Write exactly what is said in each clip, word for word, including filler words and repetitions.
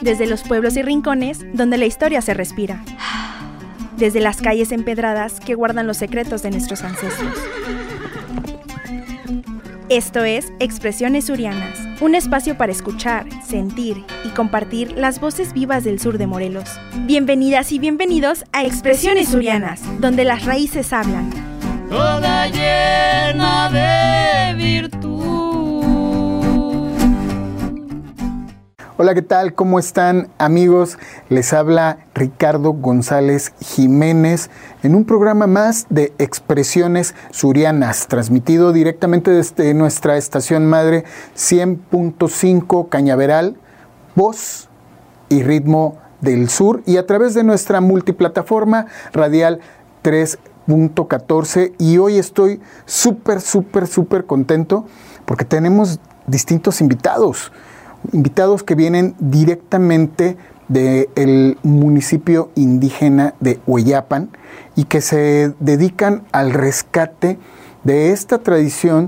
Desde los pueblos y rincones donde la historia se respira. Desde las calles empedradas que guardan los secretos de nuestros ancestros. Esto es Expresiones Surianas, un espacio para escuchar, sentir y compartir las voces vivas del sur de Morelos. Bienvenidas y bienvenidos a Expresiones Surianas, donde las raíces hablan. Toda llena de virtud. Hola, ¿qué tal? ¿Cómo están, amigos? Les habla Ricardo González Jiménez en un programa más de Expresiones Surianas, transmitido directamente desde nuestra estación madre cien punto cinco Cañaveral, voz y ritmo del sur, y a través de nuestra multiplataforma radial tres punto catorce. Y hoy estoy súper, súper, súper contento porque tenemos distintos invitados. Invitados que vienen directamente del municipio indígena de Hueyapan y que se dedican al rescate de esta tradición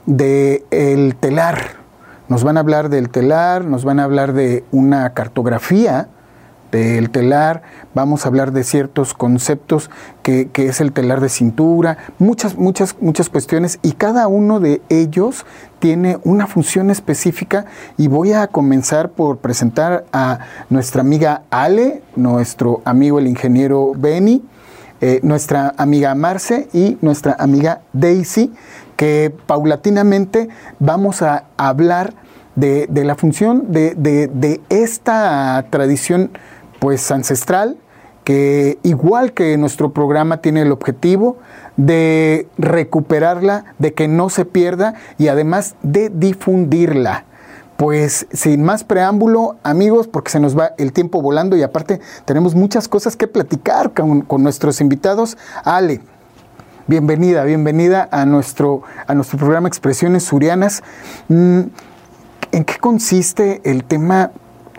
del telar. Nos van a hablar del telar, nos van a hablar de una cartografía del telar, vamos a hablar de ciertos conceptos que, que es el telar de cintura, muchas, muchas, muchas cuestiones, y cada uno de ellos tiene una función específica. Y voy a comenzar por presentar a nuestra amiga Ale, nuestro amigo el ingeniero Benny, eh, nuestra amiga Marce y nuestra amiga Daisy, que paulatinamente vamos a hablar de, de la función de, de, de esta tradición pues ancestral, que igual que nuestro programa tiene el objetivo de recuperarla, de que no se pierda y además de difundirla. Pues sin más preámbulo, amigos, porque se nos va el tiempo volando y aparte tenemos muchas cosas que platicar con, con nuestros invitados. Ale, bienvenida, bienvenida a nuestro, a nuestro programa Expresiones Surianas. ¿En qué consiste el tema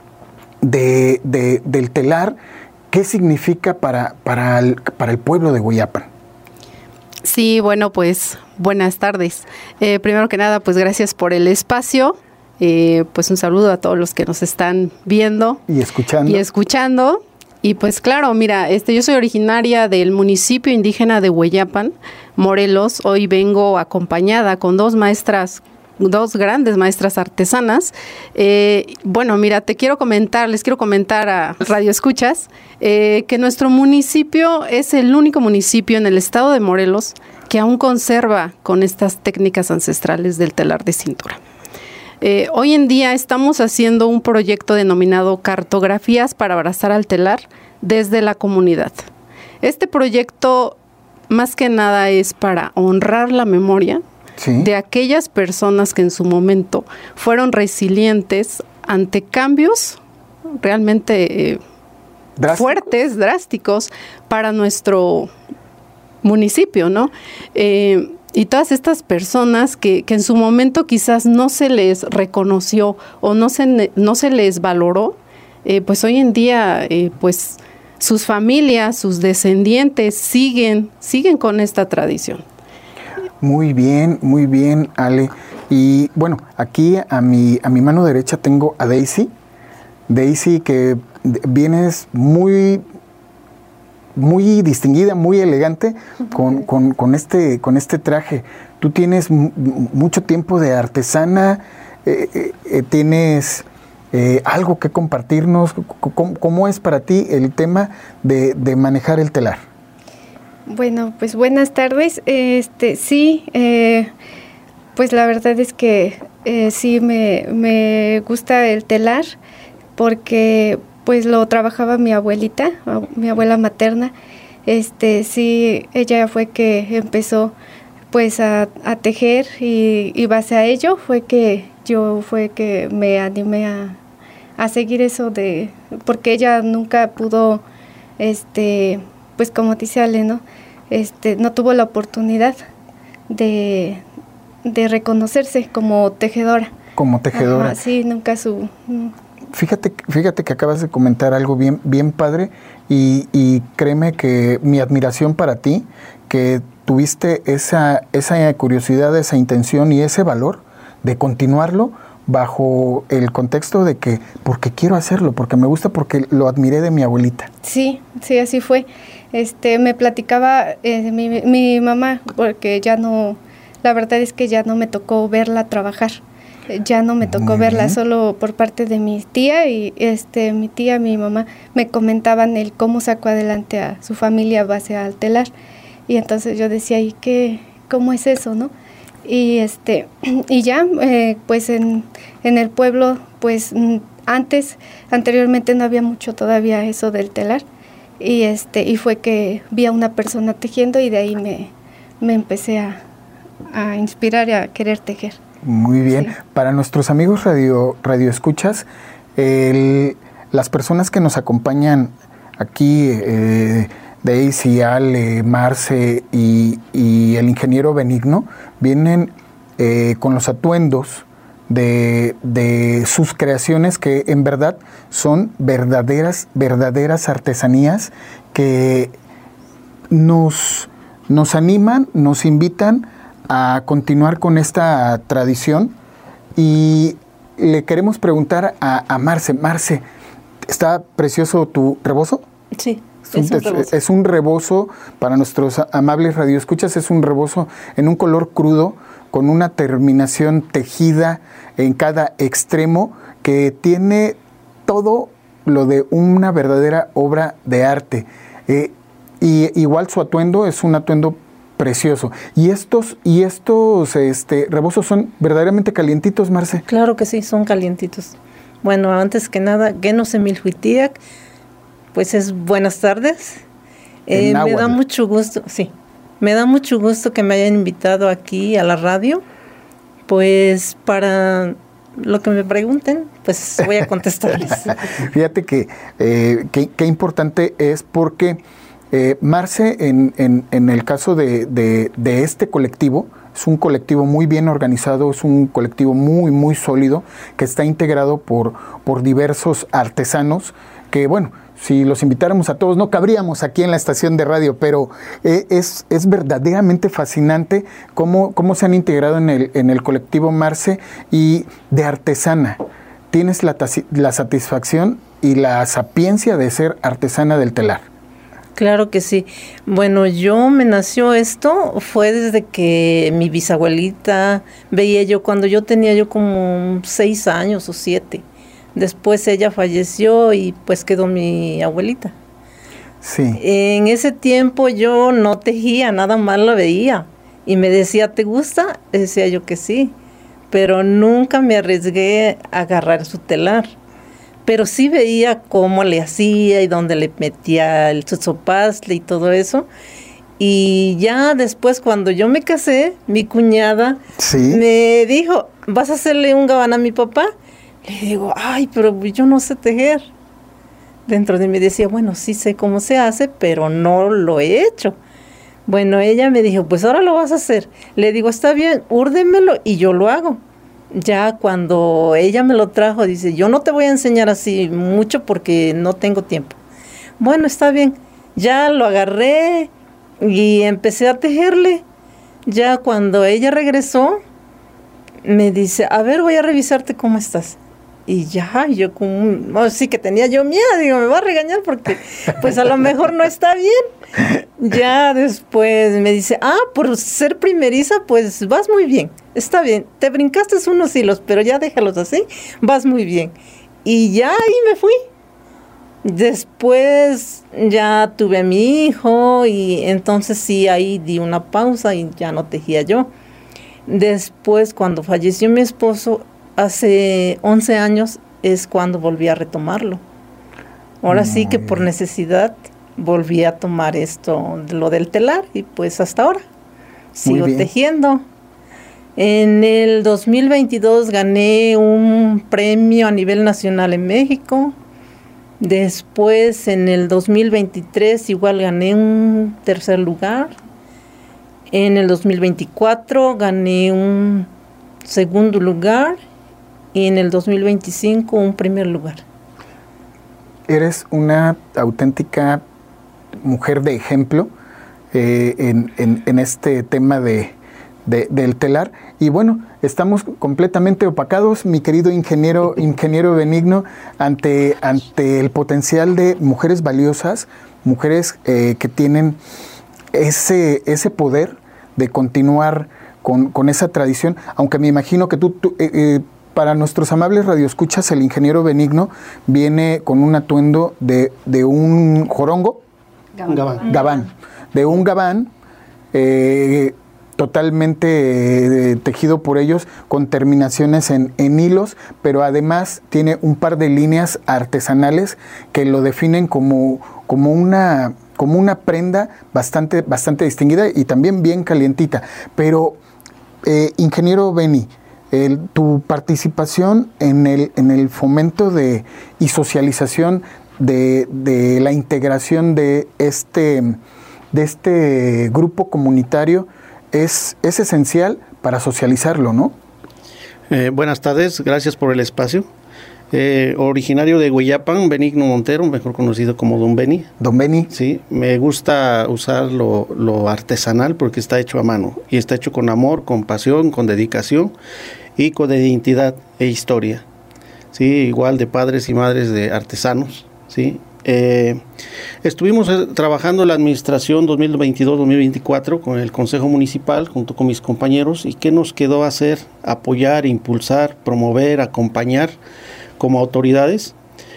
De, de, del telar? ¿Qué significa para, para, el, para el pueblo de Hueyapan? Sí, bueno, pues buenas tardes. Eh, primero que nada, pues gracias por el espacio. Eh, pues un saludo a todos los que nos están viendo y escuchando. Y escuchando. Y pues claro, mira, este, yo soy originaria del municipio indígena de Hueyapan, Morelos. Hoy vengo acompañada con dos maestras, dos grandes maestras artesanas. Eh, bueno, mira, te quiero comentar, les quiero comentar a Radio Escuchas, eh, que nuestro municipio es el único municipio en el estado de Morelos que aún conserva con estas técnicas ancestrales del telar de cintura. Eh, hoy en día estamos haciendo un proyecto denominado Cartografías para abrazar al telar desde la comunidad. Este proyecto más que nada es para honrar la memoria, ¿sí?, de aquellas personas que en su momento fueron resilientes ante cambios realmente eh, fuertes, drásticos para nuestro municipio, ¿no? Eh, y todas estas personas que, que en su momento quizás no se les reconoció o no se, no se les valoró, eh, pues hoy en día, eh, pues sus familias, sus descendientes siguen, siguen con esta tradición. Muy bien, muy bien, Ale. Y bueno, aquí a mi, a mi mano derecha tengo a Daisy. Daisy, que vienes muy, muy distinguida, muy elegante con, con, con, este, con este traje. Tú tienes m- mucho tiempo de artesana, eh, eh, tienes eh, algo que compartirnos. ¿Cómo, cómo es para ti el tema de, de manejar el telar? Bueno, pues buenas tardes. Este, sí, eh, pues la verdad es que eh, sí me, me gusta el telar porque pues lo trabajaba mi abuelita, mi abuela materna. Este, sí, ella fue que empezó pues a, a tejer y, y base a ello fue que yo fue que me animé a, a seguir eso de, porque ella nunca pudo, este, pues como dice Ale, ¿no? Este, no tuvo la oportunidad de, de reconocerse como tejedora. Como tejedora. Ajá, sí, nunca su... Fíjate, fíjate que acabas de comentar algo bien, bien padre y, y créeme que mi admiración para ti, que tuviste esa, esa curiosidad, esa intención y ese valor de continuarlo, bajo el contexto de que porque quiero hacerlo, porque me gusta, porque lo admiré de mi abuelita. Sí, sí, así fue. Este, me platicaba eh, mi, mi mamá, porque ya no, la verdad es que ya no me tocó verla trabajar. Ya no me tocó Muy verla, bien. Solo por parte de mi tía y este mi tía, mi mamá me comentaban el cómo sacó adelante a su familia a base al telar. Y entonces yo decía, ¿y qué, cómo es eso, no? Y este y ya eh, pues en, en el pueblo pues antes anteriormente no había mucho todavía eso del telar y este y fue que vi a una persona tejiendo y de ahí me, me empecé a, a inspirar y a querer tejer. Muy bien. Sí. Para nuestros amigos radio radioescuchas, el, las personas que nos acompañan aquí, eh, Daisy, Ale, Marce y, y el ingeniero Benigno, vienen eh, con los atuendos de, de sus creaciones que en verdad son verdaderas, verdaderas artesanías que nos, nos animan, nos invitan a continuar con esta tradición y le queremos preguntar a, a Marce. Marce, ¿está precioso tu rebozo? Sí, es un, es, un rebozo. es un rebozo para nuestros amables radioescuchas, es un rebozo en un color crudo con una terminación tejida en cada extremo que tiene todo lo de una verdadera obra de arte. Eh, y igual su atuendo es un atuendo precioso. ¿Y estos, y estos este, rebozos son verdaderamente calientitos, Marce? Claro que sí, son calientitos. Bueno, antes que nada, Genos Emilhuitiac, pues es buenas tardes. Eh, me da mucho gusto, sí, me da mucho gusto que me hayan invitado aquí a la radio, pues para lo que me pregunten, pues voy a contestarles. Fíjate que eh, qué importante es porque Eh, Marce, en, en, en el caso de, de, de este colectivo, es un colectivo muy bien organizado, es un colectivo muy, muy sólido, que está integrado por, por diversos artesanos, que bueno, si los invitáramos a todos no cabríamos aquí en la estación de radio, pero eh, es, es verdaderamente fascinante cómo, cómo se han integrado en el, en el colectivo Marce y de artesana. Tienes la, la satisfacción y la sapiencia de ser artesana del telar. Claro que sí. Bueno, yo me nació esto, fue desde que mi bisabuelita veía yo, cuando yo tenía yo como seis años o siete. Después ella falleció y pues quedó mi abuelita. Sí. En ese tiempo yo no tejía, nada más la veía. Y me decía, ¿te gusta? Decía yo que sí. Pero nunca me arriesgué a agarrar su telar. Pero sí veía cómo le hacía y dónde le metía el tzotzopaztle y todo eso. Y ya después, cuando yo me casé, mi cuñada ¿Sí? me dijo, ¿vas a hacerle un gabán a mi papá? Le digo, ay, pero yo no sé tejer. Dentro de mí decía, bueno, sí sé cómo se hace, pero no lo he hecho. Bueno, ella me dijo, pues ahora lo vas a hacer. Le digo, está bien, úrdemelo y yo lo hago. Ya cuando ella me lo trajo, dice, yo no te voy a enseñar así mucho porque no tengo tiempo. Bueno, está bien. Ya lo agarré y empecé a tejerle. Ya cuando ella regresó, me dice, a ver, voy a revisarte cómo estás. Y ya, yo como, oh, sí que tenía yo miedo, digo, me va a regañar porque pues a lo mejor no está bien. Ya después me dice, ah, por ser primeriza, pues vas muy bien, está bien, te brincaste unos hilos, pero ya déjalos así, vas muy bien. Y ya ahí me fui. Después ya tuve a mi hijo y entonces sí, ahí di una pausa y ya no tejía yo. Después, cuando falleció mi esposo, hace once años, es cuando volví a retomarlo. Ahora sí que por necesidad volví a tomar esto, lo del telar, y pues hasta ahora sigo tejiendo. En el dos mil veintidós gané un premio a nivel nacional en México. Después, en el dos mil veintitrés, igual gané un tercer lugar. En el dos mil veinticuatro gané un segundo lugar. Y en el dos mil veinticinco un primer lugar. Eres una auténtica mujer de ejemplo eh, en, en, en este tema de, de, del telar. Y bueno, estamos completamente opacados, mi querido ingeniero, ingeniero Benigno, ante, ante el potencial de mujeres valiosas, mujeres eh, que tienen ese, ese poder de continuar con, con esa tradición, aunque me imagino que tú, tú eh, eh, para nuestros amables radioescuchas, el ingeniero Benigno viene con un atuendo de, de un jorongo, Gabán. gabán, de un gabán eh, totalmente eh, tejido por ellos, con terminaciones en, en hilos, pero además tiene un par de líneas artesanales que lo definen como, como una... como una prenda bastante, bastante distinguida y también bien calientita. Pero, eh, ingeniero Beni, el, tu participación en el, en el fomento de, y socialización de, de la integración de este, de este grupo comunitario es, es esencial para socializarlo, ¿no? Eh, buenas tardes, gracias por el espacio. Eh, originario de Hueyapan, Benigno Montero, mejor conocido como Don Beni. Don Beni. Sí, me gusta usar lo, lo artesanal porque está hecho a mano y está hecho con amor, con pasión, con dedicación y con identidad e historia. Sí, igual de padres y madres de artesanos. Sí, eh, estuvimos trabajando en la administración dos mil veintidós dos mil veinticuatro con el Consejo Municipal junto con mis compañeros. ¿Y qué nos quedó hacer? Apoyar, impulsar, promover, acompañar como autoridades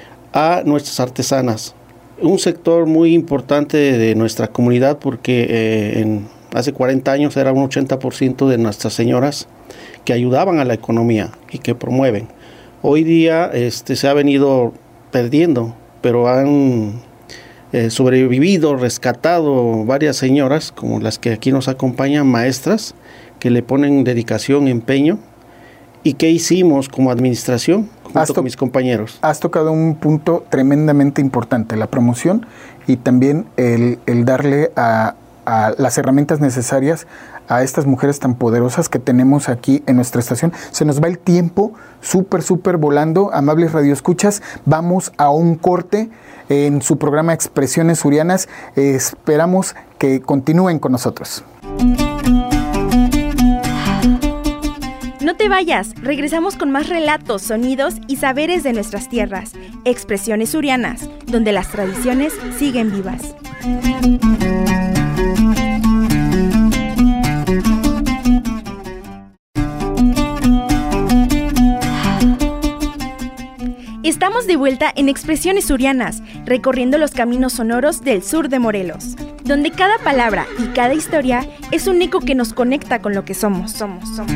a nuestras artesanas, un sector muy importante de nuestra comunidad porque eh, en, hace cuarenta años era un ochenta por ciento de nuestras señoras que ayudaban a la economía y que promueven. Hoy día este, se ha venido perdiendo, pero han eh, sobrevivido, rescatado varias señoras como las que aquí nos acompañan, maestras, que le ponen dedicación, empeño. ¿Y qué hicimos como administración junto con mis compañeros? Has tocado un punto tremendamente importante, la promoción y también el, el darle a, a las herramientas necesarias a estas mujeres tan poderosas que tenemos aquí en nuestra estación. Se nos va el tiempo súper, súper volando. Amables radioescuchas, vamos a un corte en su programa Expresiones Surianas. Eh, esperamos que continúen con nosotros. No te vayas, regresamos con más relatos, sonidos y saberes de nuestras tierras. Expresiones Surianas, donde las tradiciones siguen vivas. Estamos de vuelta en Expresiones Surianas, recorriendo los caminos sonoros del sur de Morelos, donde cada palabra y cada historia es un eco que nos conecta con lo que somos, somos, somos.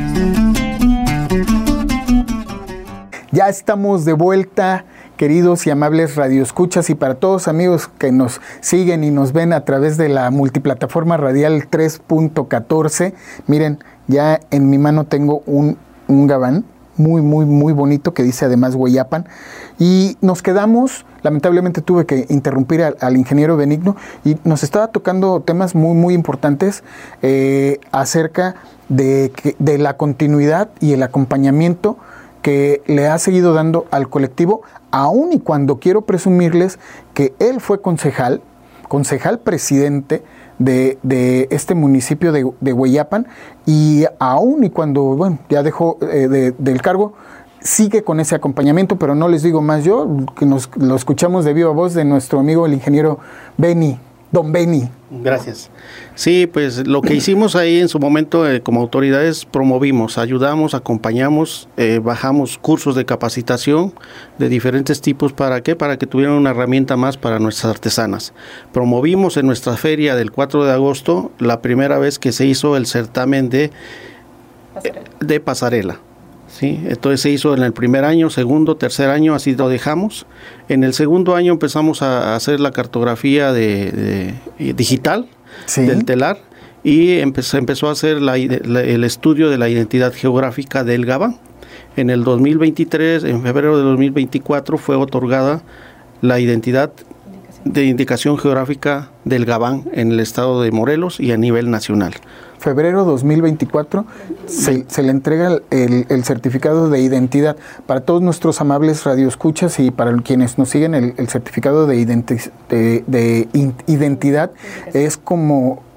Ya estamos de vuelta, queridos y amables radioescuchas, y para todos amigos que nos siguen y nos ven a través de la multiplataforma radial tres punto catorce, miren, ya en mi mano tengo un, un gabán muy, muy, muy bonito que dice además Hueyapan, y nos quedamos, lamentablemente tuve que interrumpir al, al ingeniero Benigno, y nos estaba tocando temas muy, muy importantes eh, acerca de, que, de la continuidad y el acompañamiento que le ha seguido dando al colectivo, aun y cuando quiero presumirles que él fue concejal, concejal presidente de, de este municipio de, de Hueyapan, y aun y cuando, bueno, ya dejó eh, de, del cargo, sigue con ese acompañamiento, pero no les digo más yo, que nos lo escuchamos de viva voz de nuestro amigo el ingeniero Beni, Don Beni. Gracias. Sí, pues lo que hicimos ahí en su momento eh, como autoridades, promovimos, ayudamos, acompañamos, eh, bajamos cursos de capacitación de diferentes tipos. ¿Para qué? Para que tuvieran una herramienta más para nuestras artesanas. Promovimos en nuestra feria del cuatro de agosto la primera vez que se hizo el certamen de pasarela. Eh, de pasarela. ¿Sí? Entonces se hizo en el primer año, segundo, tercer año, así lo dejamos. En el segundo año empezamos a hacer la cartografía de, de, digital, sí, del telar, y empezó, empezó a hacer la, la, el estudio de la identidad geográfica del Gabán. En el dos mil veintitrés, en febrero de dos mil veinticuatro, fue otorgada la identidad de indicación geográfica del Gabán en el estado de Morelos y a nivel nacional. Febrero dos mil veinticuatro se, se le entrega el, el certificado de identidad. Para todos nuestros amables radioescuchas y para quienes nos siguen, el, el certificado de, identi de, de in, identidad es como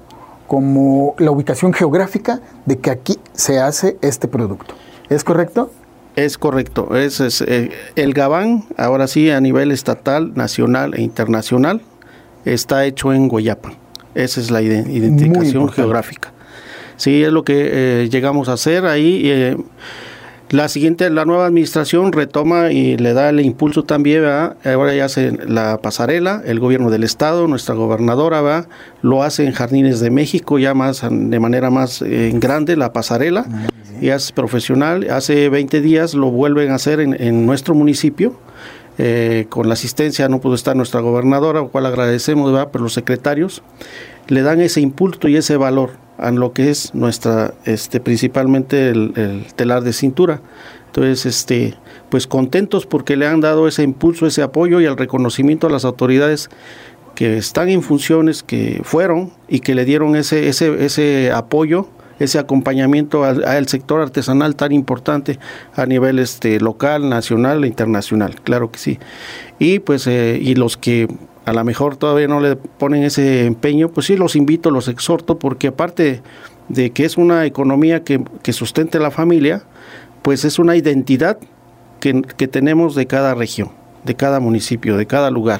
como la ubicación geográfica de que aquí se hace este producto. ¿Es correcto? Es correcto. Es, es eh, el gabán, ahora sí, a nivel estatal, nacional e internacional, está hecho en Hueyapan. Esa es la ide- identificación geográfica. Sí, es lo que eh, llegamos a hacer ahí. Eh, la siguiente, la nueva administración retoma y le da el impulso también, ¿verdad? Ahora ya hace la pasarela, el gobierno del estado, nuestra gobernadora, ¿verdad? Lo hace en Jardines de México, ya más de manera más eh, grande, la pasarela, ya es profesional. Hace veinte días lo vuelven a hacer en, en nuestro municipio. Eh, con la asistencia no pudo estar nuestra gobernadora, lo cual agradecemos, ¿verdad? Pero los secretarios le dan ese impulso y ese valor a lo que es nuestra, este, principalmente el, el telar de cintura. Entonces, este, pues contentos porque le han dado ese impulso, ese apoyo y el reconocimiento a las autoridades que están en funciones, que fueron y que le dieron ese, ese, ese apoyo, ese acompañamiento al, al sector artesanal tan importante a nivel este, local, nacional e internacional, claro que sí. Y pues, eh, y los que a lo mejor todavía no le ponen ese empeño, pues sí los invito, los exhorto, porque aparte de que es una economía que, que sustente la familia, pues es una identidad que, que tenemos de cada región, de cada municipio, de cada lugar.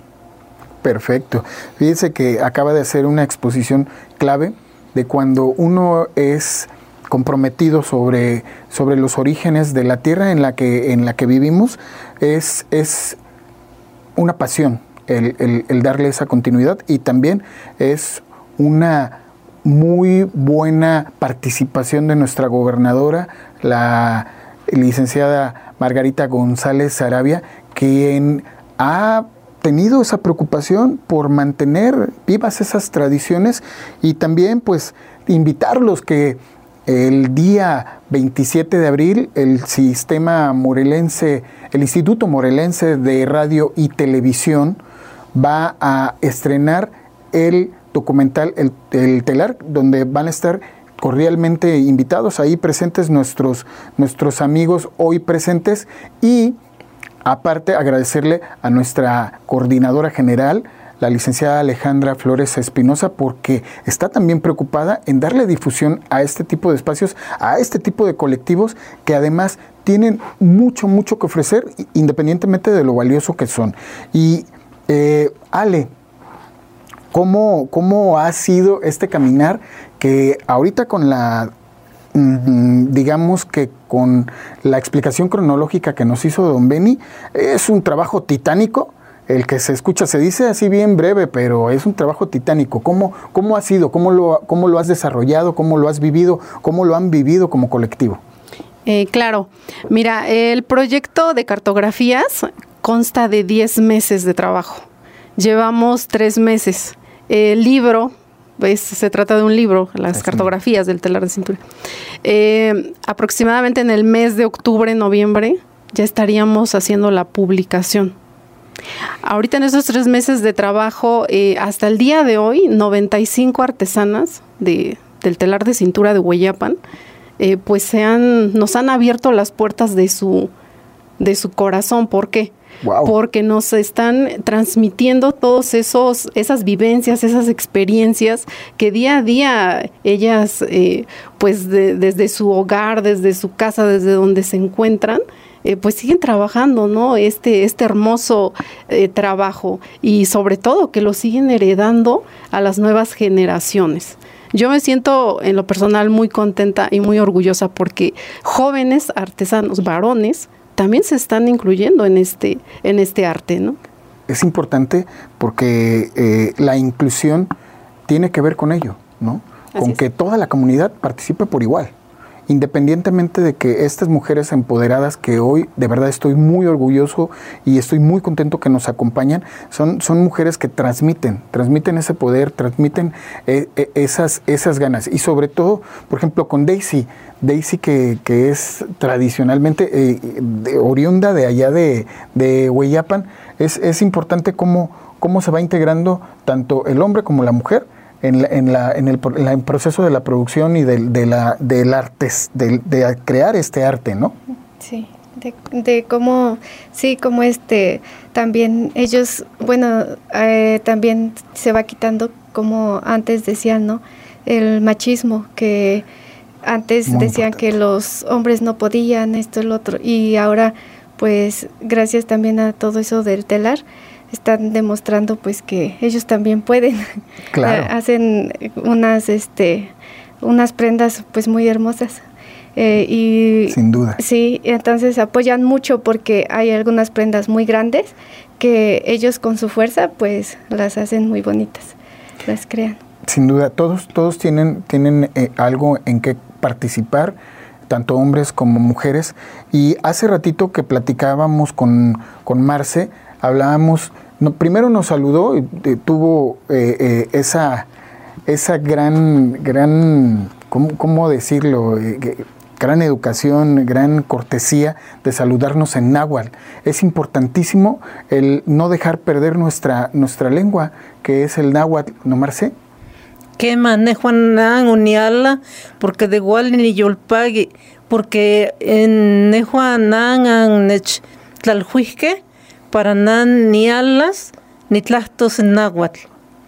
Perfecto. Fíjense que acaba de hacer una exposición clave de cuando uno es comprometido sobre, sobre los orígenes de la tierra en la que, en la que vivimos, es, es una pasión. El, el, el darle esa continuidad, y también es una muy buena participación de nuestra gobernadora, la licenciada Margarita González Sarabia, quien ha tenido esa preocupación por mantener vivas esas tradiciones y también pues invitarlos que el día veintisiete de abril el sistema morelense, el Instituto Morelense de Radio y Televisión va a estrenar el documental El, el Telar, donde van a estar cordialmente invitados ahí presentes nuestros, nuestros amigos hoy presentes, y aparte agradecerle a nuestra coordinadora general, la licenciada Alejandra Flores Espinosa, porque está también preocupada en darle difusión a este tipo de espacios, a este tipo de colectivos que además tienen mucho, mucho que ofrecer, independientemente de lo valioso que son. Y Eh, Ale, ¿cómo, ¿cómo ha sido este caminar que ahorita con la, mmm, digamos que con la explicación cronológica que nos hizo don Beni, es un trabajo titánico? El que se escucha se dice así bien breve, pero es un trabajo titánico. ¿Cómo, cómo ha sido? ¿Cómo lo, cómo lo has desarrollado? ¿Cómo lo has vivido? ¿Cómo lo han vivido como colectivo? Eh, claro, mira, el proyecto de cartografías consta de diez meses de trabajo. Llevamos tres meses. El libro, pues, se trata de un libro, las Así cartografías del telar de cintura. Eh, aproximadamente en el mes de octubre, noviembre, ya estaríamos haciendo la publicación. Ahorita en esos tres meses de trabajo, eh, hasta el día de hoy, noventa y cinco artesanas de, del telar de cintura de Hueyapan, eh, pues se han, nos han abierto las puertas de su, de su corazón. ¿Por qué? Wow. Porque nos están transmitiendo todos esos, esas vivencias, esas experiencias que día a día ellas, eh, pues de, desde su hogar, desde su casa, desde donde se encuentran, eh, pues siguen trabajando, ¿no? Este, este hermoso eh, trabajo, y sobre todo que lo siguen heredando a las nuevas generaciones. Yo me siento en lo personal muy contenta y muy orgullosa porque jóvenes artesanos, varones, también se están incluyendo en este, en este arte, ¿no? Es importante porque eh, la inclusión tiene que ver con ello, ¿no? Así con es. Que toda la comunidad participe por igual, independientemente de que estas mujeres empoderadas, que hoy de verdad estoy muy orgulloso y estoy muy contento que nos acompañan, son, son mujeres que transmiten, transmiten ese poder, transmiten eh, eh, esas, esas ganas. Y sobre todo, por ejemplo, con Daisy, Daisy que, que es tradicionalmente eh, de, oriunda de allá de, de Hueyapan, es, es importante cómo, cómo se va integrando tanto el hombre como la mujer en, la, en, la, en, el, en el proceso de la producción y de, de la, del arte, de, de crear este arte, ¿no? Sí, de, de cómo, sí, como este, también ellos, bueno, eh, también se va quitando, como antes decían, ¿no? el machismo, que antes Muy decían importante. que los hombres no podían, esto, el otro, y ahora, pues, gracias también a todo eso del telar, están demostrando, pues, que ellos también pueden. Claro. Hacen unas, este, unas prendas, pues, muy hermosas. Eh, y Sin duda. Sí, entonces apoyan mucho porque hay algunas prendas muy grandes que ellos con su fuerza, pues, las hacen muy bonitas, las crean. Sin duda, todos, todos tienen, tienen eh, algo en que participar, tanto hombres como mujeres. Y hace ratito que platicábamos con, con Marce, hablábamos, no, primero nos saludó y eh, tuvo eh, eh, esa, esa gran, gran, ¿cómo, cómo decirlo? Eh, que, gran educación, gran cortesía de saludarnos en náhuatl. Es importantísimo el no dejar perder nuestra, nuestra lengua, que es el náhuatl, ¿no, Marce? Que manejo nan uniala porque de igual ni yo pague porque en nejuanan an nech tlaljuisque para nan ni alas ni tlastos en náhuatl.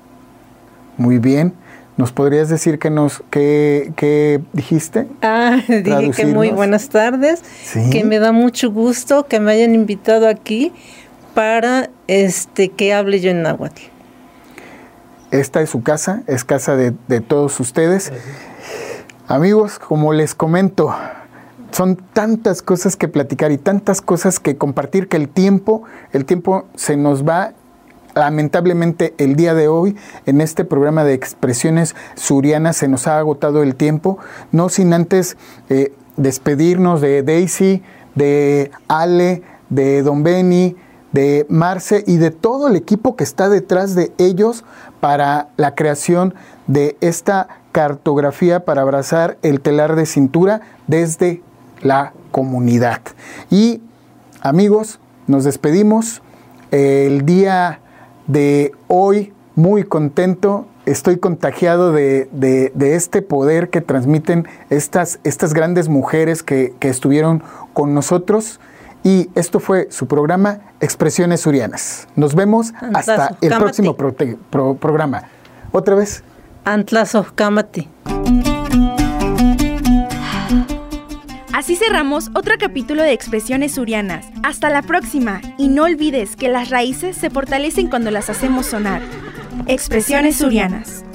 Muy bien. ¿Nos podrías decir qué nos qué, qué dijiste? Ah, dije que muy buenas tardes, ¿Sí? Que me da mucho gusto que me hayan invitado aquí para este que hable yo en náhuatl. Esta es su casa, es casa de, de todos ustedes. Amigos, como les comento, son tantas cosas que platicar y tantas cosas que compartir que el tiempo, el tiempo se nos va. Lamentablemente el día de hoy en este programa de Expresiones Surianas se nos ha agotado el tiempo, no sin antes eh, despedirnos de Daisy, de Ale, de Don Benny, de Marce y de todo el equipo que está detrás de ellos para la creación de esta cartografía para abrazar el telar de cintura desde la comunidad. Y amigos, nos despedimos el día de hoy muy contento, estoy contagiado de, de, de este poder que transmiten estas, estas grandes mujeres que, que estuvieron con nosotros. Y esto fue su programa Expresiones Surianas. Nos vemos hasta el próximo pro, pro, programa. Otra vez. Antlasojkamati. Así cerramos otro capítulo de Expresiones Surianas. Hasta la próxima. Y no olvides que las raíces se fortalecen cuando las hacemos sonar. Expresiones Surianas.